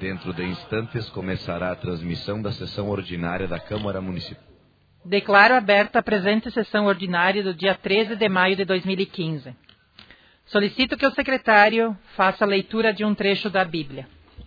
Dentro de instantes começará a transmissão da sessão ordinária da Câmara Municipal. Declaro aberta a presente sessão ordinária do dia 13 de maio de 2015. Solicito que o secretário faça a leitura de um trecho da Bíblia.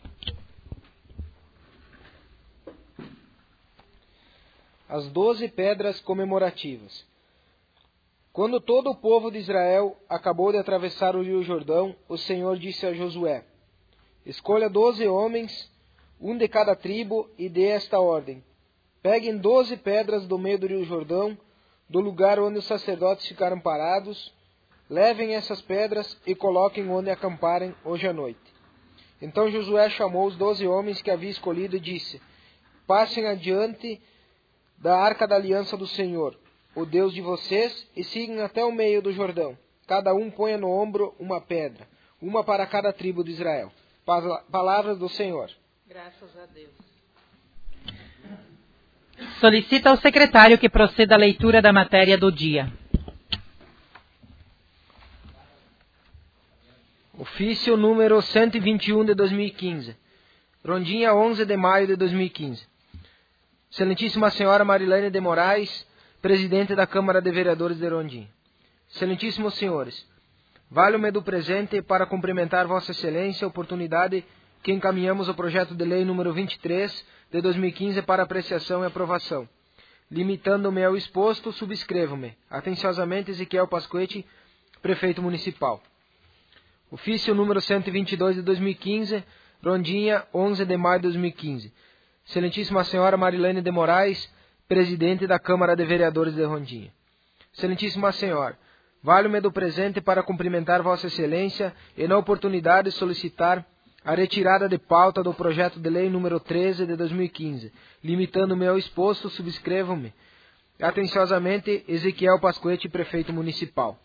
As 12 pedras comemorativas. Quando todo o povo de Israel acabou de atravessar o rio Jordão, o Senhor disse a Josué: escolha 12 homens, um de cada tribo, e dê esta ordem: peguem 12 pedras do meio do rio Jordão, do lugar onde os sacerdotes ficaram parados, levem essas pedras e coloquem onde acamparem hoje à noite. Então Josué chamou os 12 homens que havia escolhido e disse: passem adiante da arca da aliança do Senhor, o Deus de vocês, e sigam até o meio do Jordão. Cada um ponha no ombro uma pedra, uma para cada tribo de Israel. Palavras do Senhor. Graças a Deus. Solicito ao secretário que proceda à leitura da matéria do dia. Ofício número 121 de 2015. Rondinha, 11 de maio de 2015. Excelentíssima Senhora Marilene de Moraes, Presidente da Câmara de Vereadores de Rondinha. Excelentíssimos Senhores, valho-me do presente para cumprimentar Vossa Excelência a oportunidade que encaminhamos o projeto de lei número 23 de 2015 para apreciação e aprovação. Limitando-me ao exposto, subscrevo-me. Atenciosamente, Ezequiel Pasquete, Prefeito Municipal. Ofício número 122 de 2015, Rondinha, 11 de maio de 2015. Excelentíssima Senhora Marilene de Moraes, Presidente da Câmara de Vereadores de Rondinha. Excelentíssima Senhora, valho-me do presente para cumprimentar Vossa Excelência e na oportunidade solicitar a retirada de pauta do projeto de lei número 13 de 2015. Limitando-me ao exposto, subscrevo-me. Atenciosamente, Ezequiel Pasquete, Prefeito Municipal.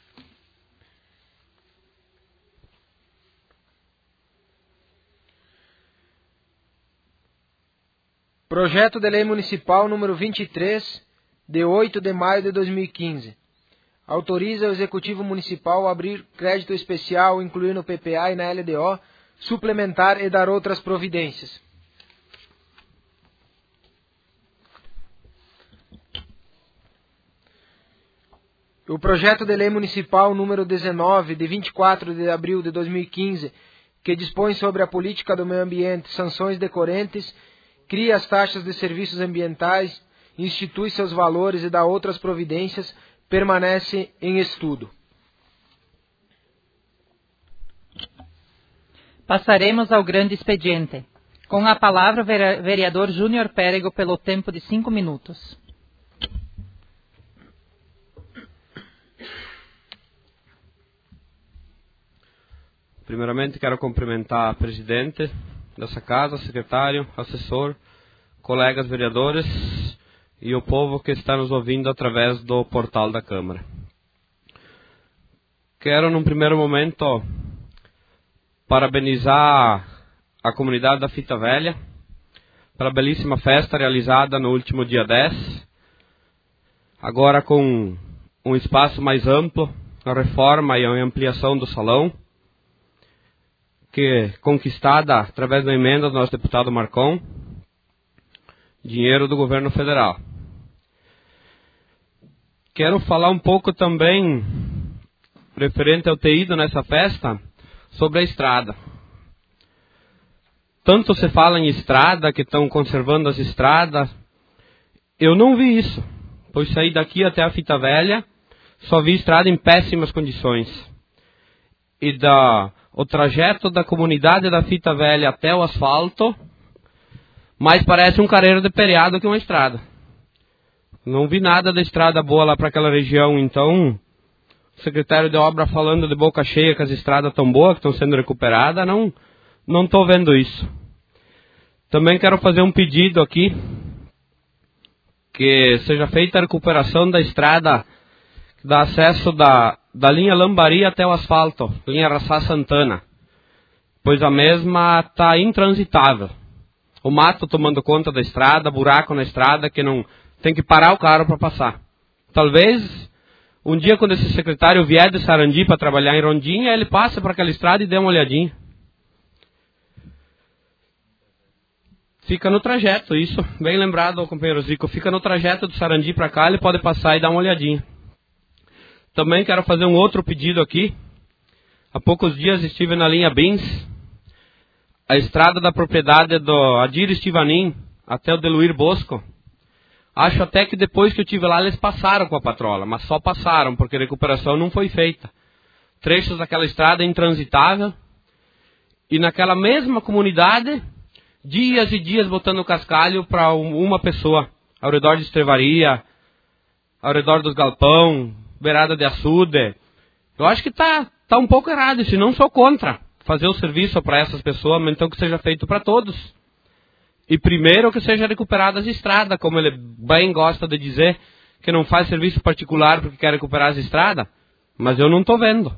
Projeto de Lei Municipal número 23, de 8 de maio de 2015. Autoriza o Executivo Municipal a abrir crédito especial, incluir no PPA e na LDO, suplementar e dar outras providências. O Projeto de Lei Municipal número 19, de 24 de abril de 2015, que dispõe sobre a política do meio ambiente, sanções decorrentes, cria as taxas de serviços ambientais, institui seus valores e dá outras providências, permanece em estudo. Passaremos ao grande expediente. Com a palavra, o vereador Júnior Pérego, pelo tempo de 5 minutos. Primeiramente, quero cumprimentar a presidente dessa casa, secretário, assessor, colegas vereadores e o povo que está nos ouvindo através do portal da Câmara. Quero, num primeiro momento, parabenizar a comunidade da Fita Velha pela belíssima festa realizada no último dia 10, agora com um espaço mais amplo, a reforma e a ampliação do salão, que conquistada através da emenda do nosso deputado Marcon, dinheiro do governo federal. Quero falar um pouco também, referente ao ter ido nessa festa, sobre a estrada. Tanto se fala em estrada, que estão conservando as estradas. Eu não vi isso, pois saí daqui até a Fita Velha, só vi estrada em péssimas condições. E o trajeto da comunidade da Fita Velha até o asfalto, mais parece um careiro de periado que uma estrada. Não vi nada da estrada boa lá para aquela região, então o secretário de obra falando de boca cheia que as estradas estão boas, que estão sendo recuperadas, não estou vendo isso. Também quero fazer um pedido aqui, que seja feita a recuperação da estrada que dá acesso da linha Lambari até o asfalto, linha Araçá-Santana, pois a mesma está intransitável. O mato tomando conta da estrada, buraco na estrada, que não tem que parar o carro para passar. Talvez um dia, quando esse secretário vier de Sarandi para trabalhar em Rondinha, ele passe por aquela estrada e dê uma olhadinha. Fica no trajeto, isso, bem lembrado, companheiro Zico, fica no trajeto do Sarandi para cá, ele pode passar e dar uma olhadinha. Também quero fazer um outro pedido aqui. Há poucos dias estive na linha Bins, a estrada da propriedade do Adir Estivanin até o Deluir Bosco. Acho até que depois que eu estive lá eles passaram com a patrola, mas só passaram, porque a recuperação não foi feita. Trechos daquela estrada intransitável, e naquela mesma comunidade, dias e dias botando cascalho para uma pessoa, ao redor de estrevaria, ao redor dos galpão, beirada de açude. Eu acho que tá um pouco errado, se não sou contra fazer o serviço para essas pessoas, mas então que seja feito para todos. E primeiro que seja recuperada as estradas, como ele bem gosta de dizer, que não faz serviço particular porque quer recuperar as estradas, mas eu não estou vendo.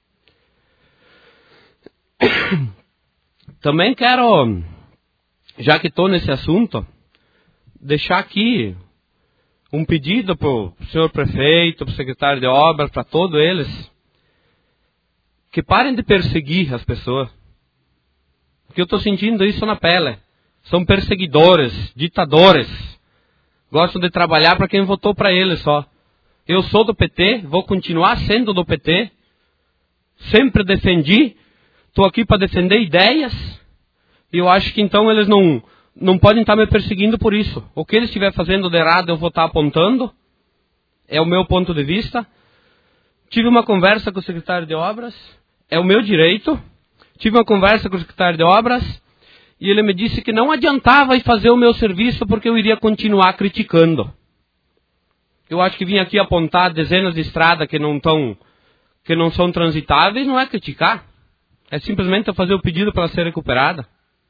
Também quero, já que estou nesse assunto, deixar aqui um pedido para o senhor prefeito, para o secretário de obras, para todos eles, que parem de perseguir as pessoas. Porque eu estou sentindo isso na pele. São perseguidores, ditadores. Gostam de trabalhar para quem votou para eles só. Eu sou do PT, vou continuar sendo do PT. Sempre defendi. Estou aqui para defender ideias. E eu acho que então eles não podem estar me perseguindo por isso. O que eles estiverem fazendo de errado eu vou estar apontando. É o meu ponto de vista. Tive uma conversa com o secretário de obras. É o meu direito. Tive uma conversa com o secretário de obras. E ele me disse que não adiantava ir fazer o meu serviço porque eu iria continuar criticando. Eu acho que vim aqui apontar dezenas de estradas que não são transitáveis, não é criticar. É simplesmente eu fazer o pedido para ser recuperada.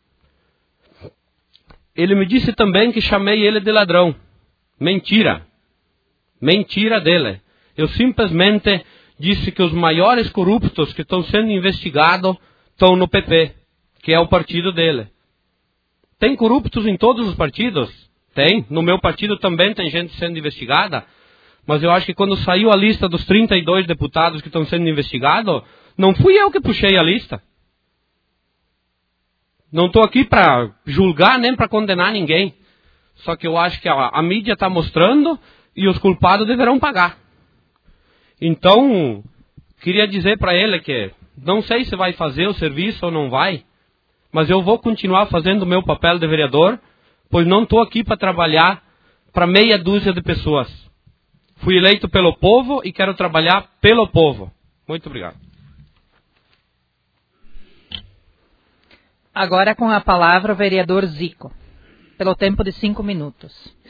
Ele me disse também que chamei ele de ladrão. Mentira. Mentira dele. Eu simplesmente disse que os maiores corruptos que estão sendo investigados estão no PP, que é o partido dele. Tem corruptos em todos os partidos? Tem. No meu partido também tem gente sendo investigada. Mas eu acho que quando saiu a lista dos 32 deputados que estão sendo investigados, não fui eu que puxei a lista. Não estou aqui para julgar nem para condenar ninguém. Só que eu acho que a mídia está mostrando e os culpados deverão pagar. Então, queria dizer para ele que não sei se vai fazer o serviço ou não vai, mas eu vou continuar fazendo o meu papel de vereador, pois não estou aqui para trabalhar para meia dúzia de pessoas. Fui eleito pelo povo e quero trabalhar pelo povo. Muito obrigado. Agora com a palavra o vereador Zico, pelo tempo de 5 minutos.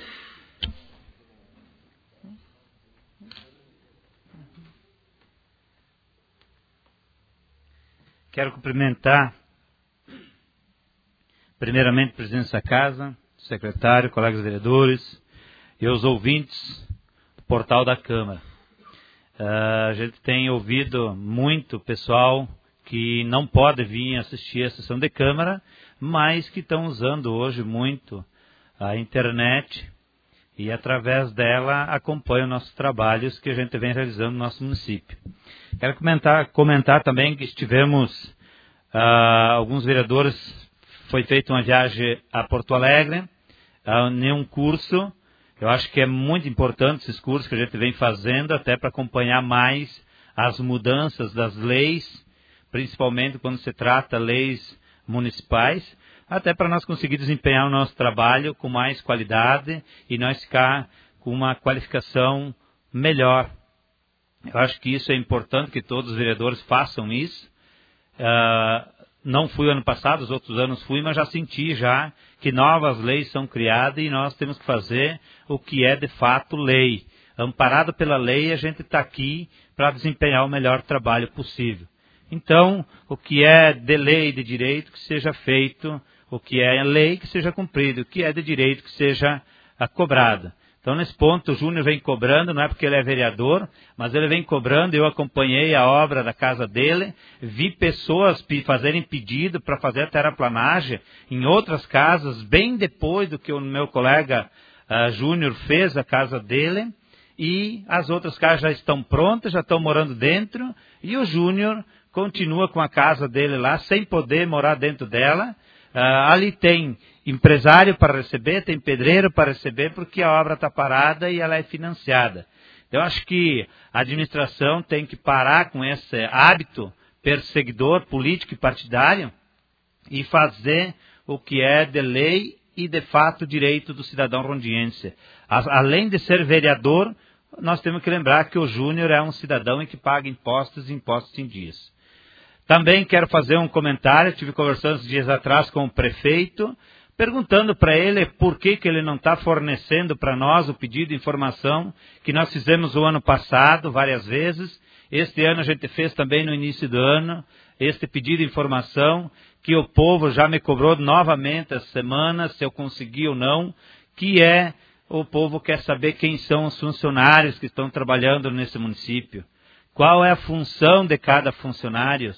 Quero cumprimentar, primeiramente, o presidente dessa casa, o secretário, colegas vereadores e os ouvintes do portal da Câmara. A gente tem ouvido muito pessoal que não pode vir assistir a sessão de Câmara, mas que estão usando hoje muito a internet e, através dela, acompanham nossos trabalhos que a gente vem realizando no nosso município. Quero comentar também que estivemos, alguns vereadores, foi feita uma viagem a Porto Alegre, em um curso. Eu acho que é muito importante esses cursos que a gente vem fazendo, até para acompanhar mais as mudanças das leis, principalmente quando se trata de leis municipais, até para nós conseguir desempenhar o nosso trabalho com mais qualidade e nós ficar com uma qualificação melhor. Eu acho que isso é importante, que todos os vereadores façam isso. Não fui ano passado, os outros anos fui, mas já senti que novas leis são criadas e nós temos que fazer o que é de fato lei. Amparado pela lei, a gente está aqui para desempenhar o melhor trabalho possível. Então, o que é de lei e de direito que seja feito, o que é lei que seja cumprido, o que é de direito que seja cobrado. Então, nesse ponto, o Júnior vem cobrando, não é porque ele é vereador, mas ele vem cobrando. Eu acompanhei a obra da casa dele, vi pessoas fazerem pedido para fazer a terraplanagem em outras casas, bem depois do que o meu colega Júnior fez a casa dele, e as outras casas já estão prontas, já estão morando dentro, e o Júnior continua com a casa dele lá, sem poder morar dentro dela, Ali tem empresário para receber, tem pedreiro para receber, porque a obra está parada e ela é financiada. Eu acho que a administração tem que parar com esse hábito perseguidor, político e partidário e fazer o que é de lei e de fato direito do cidadão rondiense. Além de ser vereador, nós temos que lembrar que o Júnior é um cidadão e que paga impostos em dias. Também quero fazer um comentário, tive conversando uns dias atrás com o prefeito, perguntando para ele por que ele não está fornecendo para nós o pedido de informação que nós fizemos o ano passado várias vezes. Este ano a gente fez também no início do ano, este pedido de informação que o povo já me cobrou novamente essa semana, se eu consegui ou não, que é o povo quer saber quem são os funcionários que estão trabalhando nesse município. Qual é a função de cada funcionário?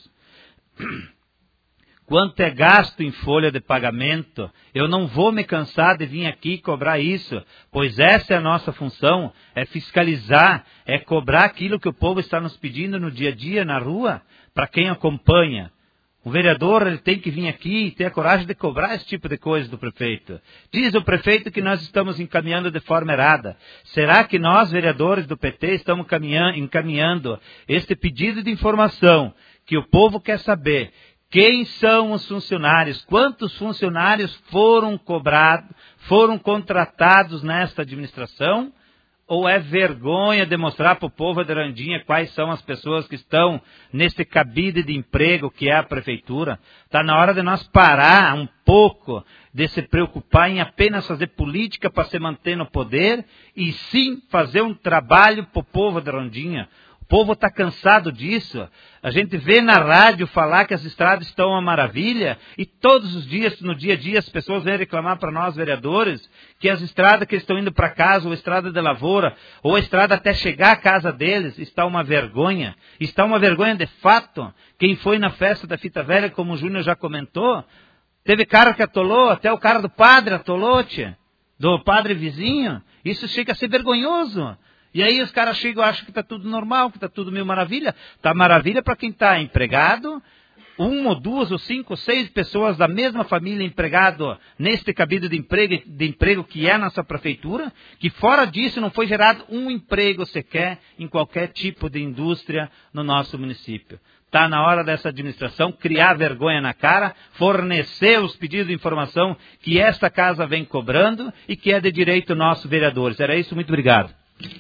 Quanto é gasto em folha de pagamento? Eu não vou me cansar de vir aqui cobrar isso, pois essa é a nossa função, é fiscalizar, é cobrar aquilo que o povo está nos pedindo no dia a dia, na rua, para quem acompanha. O vereador ele tem que vir aqui e ter a coragem de cobrar esse tipo de coisa do prefeito. Diz o prefeito que nós estamos encaminhando de forma errada. Será que nós, vereadores do PT, estamos encaminhando este pedido de informação que o povo quer saber? Quem são os funcionários? Quantos funcionários foram cobrados, foram contratados nesta administração? Ou é vergonha demonstrar para o povo de Randinha quais são as pessoas que estão nesse cabide de emprego que é a prefeitura? Está na hora de nós parar um pouco de se preocupar em apenas fazer política para se manter no poder e sim fazer um trabalho para o povo de Randinha. O povo está cansado disso. A gente vê na rádio falar que as estradas estão uma maravilha e todos os dias, no dia a dia, as pessoas vêm reclamar para nós, vereadores, que as estradas que estão indo para casa, ou a estrada de lavoura, ou a estrada até chegar à casa deles, está uma vergonha. Está uma vergonha de fato. Quem foi na festa da Fita Velha, como o Júnior já comentou, teve cara que atolou, até o cara do padre atolou, do padre vizinho. Isso chega a ser vergonhoso. E aí os caras chegam e acham que está tudo normal, que está tudo mil maravilha. Está maravilha para quem está empregado, 1 ou 2 ou 5 ou 6 pessoas da mesma família empregado neste cabide de emprego que é a nossa prefeitura, que fora disso não foi gerado um emprego sequer em qualquer tipo de indústria no nosso município. Está na hora dessa administração criar vergonha na cara, fornecer os pedidos de informação que esta casa vem cobrando e que é de direito nosso, vereadores. Era isso, muito obrigado.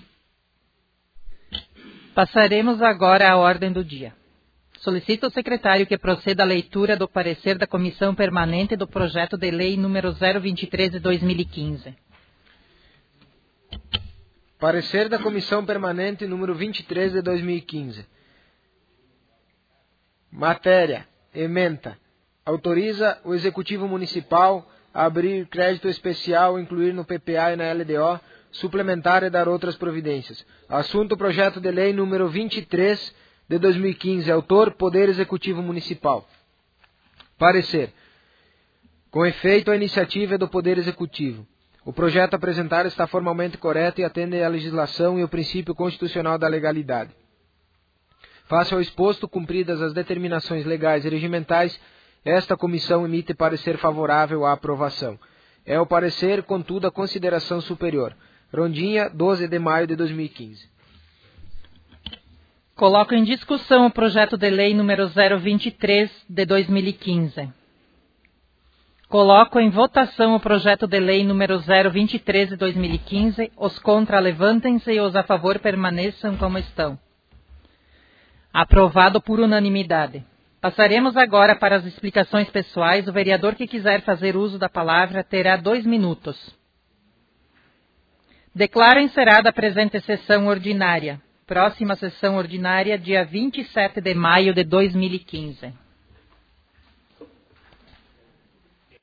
Passaremos agora à ordem do dia. Solicito ao secretário que proceda à leitura do parecer da Comissão Permanente do Projeto de Lei número 023 de 2015. Parecer da Comissão Permanente número 23 de 2015. Matéria. Ementa. Autoriza o Executivo Municipal a abrir crédito especial, incluir no PPA e na LDO, suplementar e dar outras providências. Assunto: projeto de lei número 23 de 2015. Autor: Poder Executivo Municipal. Parecer. Com efeito, a iniciativa é do Poder Executivo. O projeto apresentado está formalmente correto e atende à legislação e ao princípio constitucional da legalidade. Face ao exposto, cumpridas as determinações legais e regimentais, esta comissão emite parecer favorável à aprovação. É o parecer, contudo, a consideração superior. Rondinha, 12 de maio de 2015. Coloco em discussão o projeto de lei número 023 de 2015. Coloco em votação o projeto de lei número 023 de 2015. Os contra levantem-se e os a favor permaneçam como estão. Aprovado por unanimidade. Passaremos agora para as explicações pessoais. O vereador que quiser fazer uso da palavra terá 2 minutos. Declaro encerrada a presente sessão ordinária. Próxima sessão ordinária, dia 27 de maio de 2015.